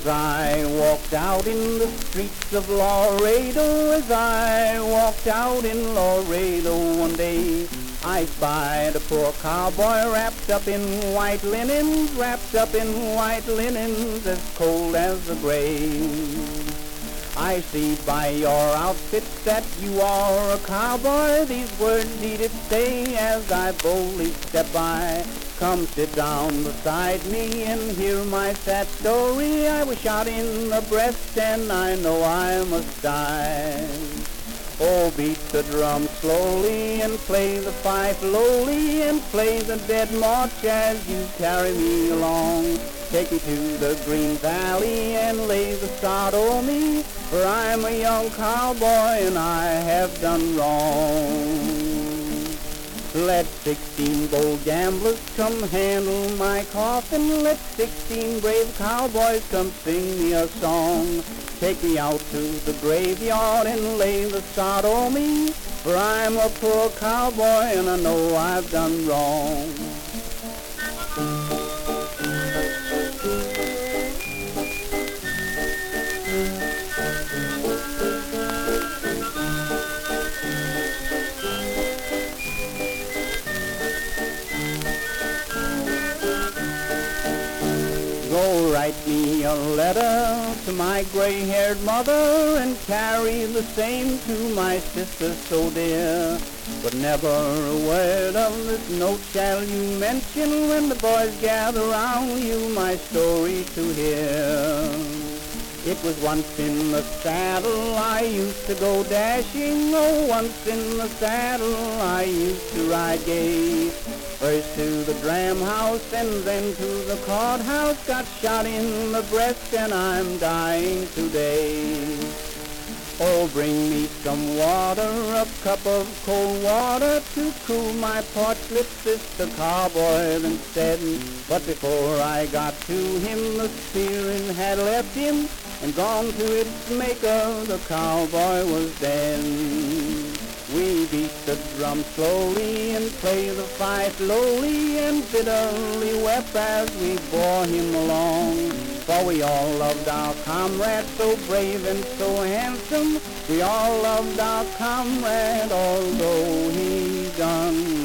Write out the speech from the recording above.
As I walked out in the streets of Laredo, as I walked out in Laredo one day, I spied a poor cowboy wrapped up in white linens, wrapped up in white linens as cold as the grave. I see by your outfit that you are a cowboy. These words he did say as I boldly step by. Come sit down beside me and hear my sad story. I was shot in the breast and I know I must die. Oh, beat the drum slowly and play the fife lowly and play the dead march as you carry me along. Take me to the green valley and lay the sod on me, for I'm a young cowboy and I have done wrong. Let 16 bold gamblers come handle my coffin. Let 16 brave cowboys come sing me a song. Take me out to the graveyard and lay the sod on me, for I'm a poor cowboy and I know I've done wrong. Go write me a letter to my gray-haired mother and carry the same to my sister so dear. But never a word of this note shall you mention when the boys gather round you my story to hear. It was once in the saddle I used to go dashing, oh, once in the saddle I used to ride gay. First to the dram house and then to the courthouse, got shot in the breast and I'm dying today. Oh, bring me some water, a cup of cold water to cool my parched lips, it's the cowboy then said. But before I got to him, the spirit had left him and gone to its maker, the cowboy was dead. We beat the drum slowly and play the fife lowly and bitterly wept as we bore him along. For we all loved our comrade, so brave and so handsome. We all loved our comrade, although he done